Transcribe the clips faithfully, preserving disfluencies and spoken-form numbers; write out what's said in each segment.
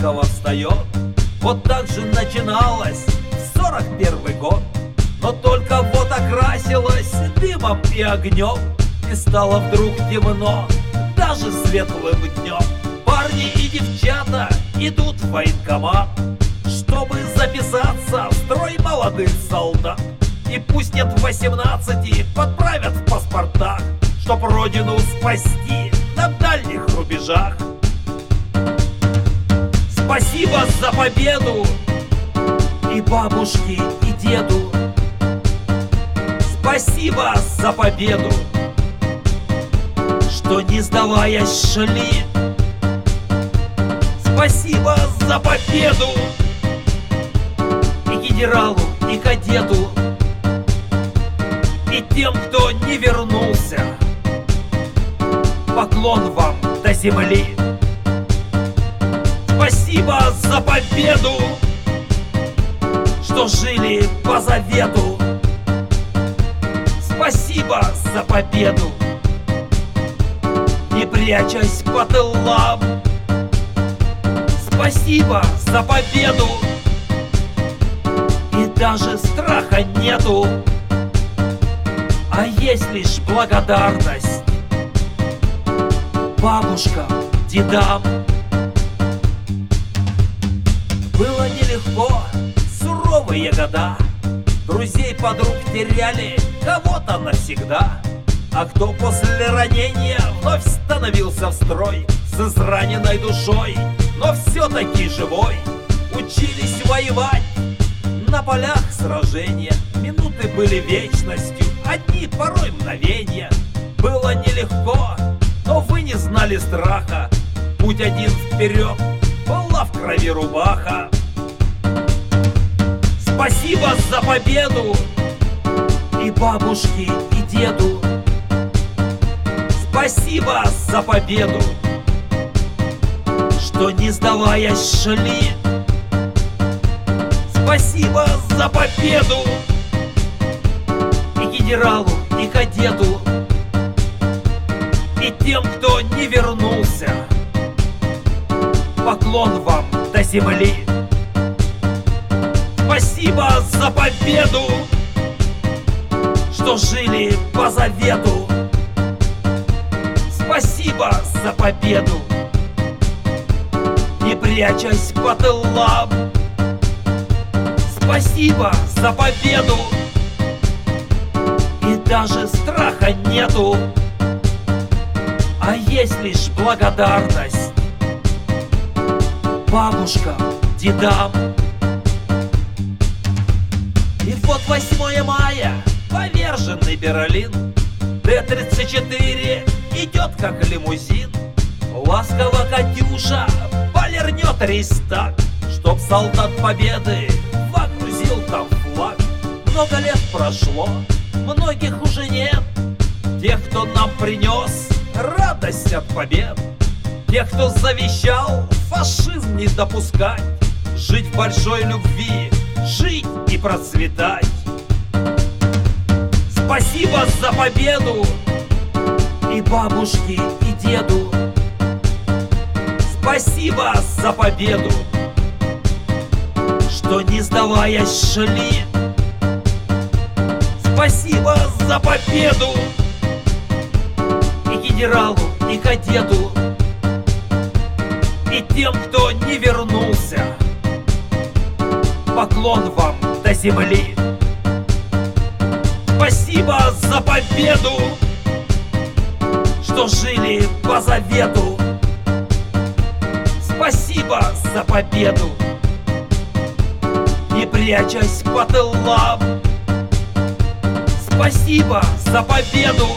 ласково встает. Вот так же начиналось в сорок первый год. Но только вот окрасилось дымом и огнем, и стало вдруг темно, даже светлым днем. Парни и девчата идут в военкомат, чтобы записаться в строй молодых солдат. И пусть нет восемнадцати, подправят в паспортах, чтоб родину спасти на дальних рубежах. Спасибо за победу и бабушке, и деду. Спасибо за победу, что не сдаваясь шли. Спасибо за победу и генералу, и кадету, и тем, кто не вернулся. Поклон вам до земли. Спасибо за победу, что жили по завету. Спасибо за победу, не прячась по тылам. Спасибо за победу, и даже страха нету, а есть лишь благодарность бабушкам, дедам. Было нелегко, суровые года, друзей, подруг теряли, кого-то навсегда. А кто после ранения вновь становился в строй с израненной душой, но все-таки живой, учились воевать на полях сражения. Минуты были вечностью, одни порой мгновения. Было нелегко, но вы не знали страха. Путь один вперед, была в крови рубаха. Спасибо за победу и бабушке, и деду. Спасибо за победу, что не сдаваясь шли. Спасибо за победу и генералу, и кадету, и тем, кто не вернулся. Поклон вам до земли. Спасибо за победу, что жили по завету. Спасибо за победу, не прячась по тылам. Спасибо за победу, и даже страха нету, а есть лишь благодарность бабушкам, дедам. И вот восьмое мая, поверженный Берлин, Т тридцать четыре идет как лимузин. Ласково Катюша полирнет рейстаг, чтоб солдат победы водрузил там флаг. Много лет прошло, многих уже нет, тех, кто нам принес радость от побед. Тех, кто завещал фашизм не допускать, жить в большой любви, жить и процветать. Спасибо за победу и бабушке, и деду. Спасибо за победу, что не сдаваясь шли. Спасибо за победу и генералу, и кадету, и тем, кто не вернулся. Поклон вам до земли. Спасибо за победу, что жили по завету. Спасибо за победу, не прячась по тылам. Спасибо за победу,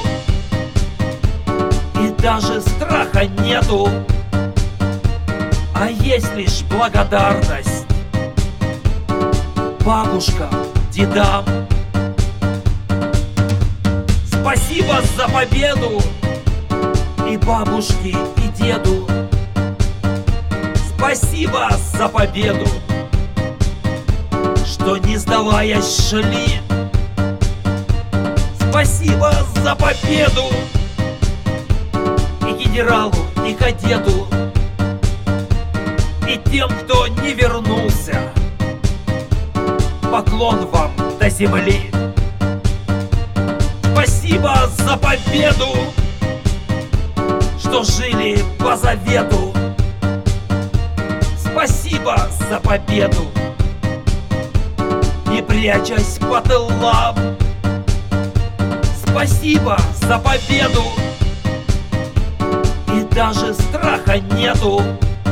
и даже страха нету, а есть лишь благодарность бабушкам, дедам. Спасибо за победу и бабушке, и деду. Спасибо за победу, что не сдаваясь шли. Спасибо за победу и генералу, и кадету, И тем, кто не вернулся, поклон вам до земли. Спасибо за победу, что жили по завету. Спасибо за победу, не прячась по тылам. Спасибо за победу, и даже страха нету,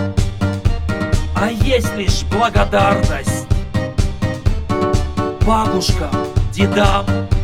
а есть лишь благодарность бабушкам, дедам,